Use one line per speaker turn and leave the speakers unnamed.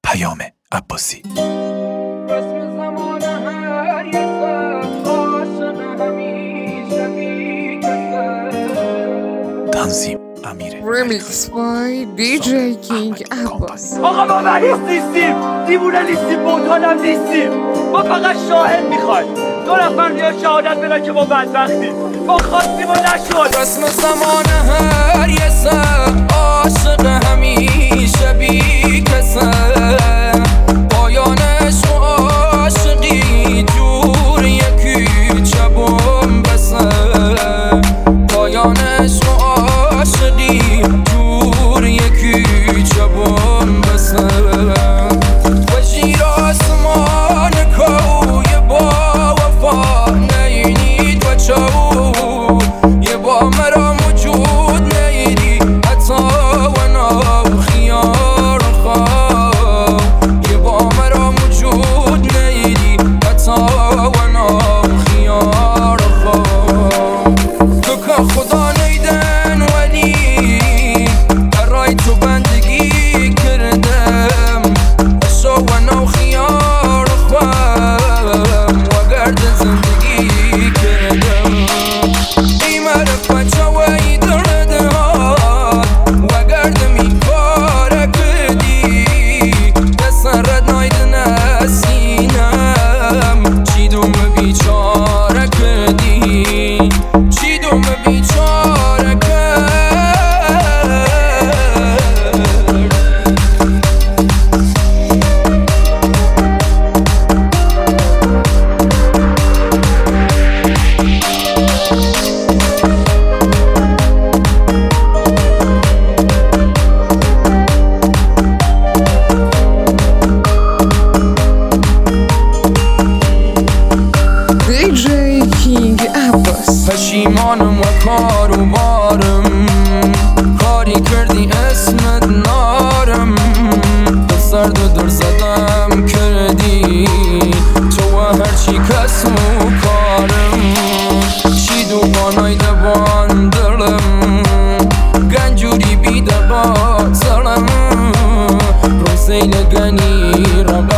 پیام عباسی. تنظیم امیر
Remix by DJ King Abbas.
آقا ما مریض نیستیم، دیوونه نیستیم، معتادم نیستیم. ما فقط شاهد میخوایم. 2 نفر بیا شهادت بدن که ما بدبختیم، ما خواستیم و نشد.
رسم زمان هر یه سر عاشق همیشه بی کسه، پایانش و عاشقی جور یکی چبم بسه، پایانش و عاشقی جور یکی چبم بسه. و زیر آسمان کوی با وفا نینید و چو یه با مرا موجود نیدی حتی و نو خیار خواه، یه با مرا موجود نیدی حتی و نو خیار خواه. تو که خدا نیدن ولی برای تو بندگی کردم، اشو و نو خیار خواه و گرد زندگی کردم. ایمرف بچه و ایدرده ها و گردمی کاره کردی، دسترد نایدن اسینم چی دوم بیچاره کردی، چی دوم بیچاره کرد.
DJ King Abbas.
پشیمانم و کار و بارم، کاری کردی اسمت نارم، به سرد و در زدم کردی تو و هرچی کس و کارم. چی دوبانای دوان دلم گنجوری بیده با سرم، رو سیل گنی را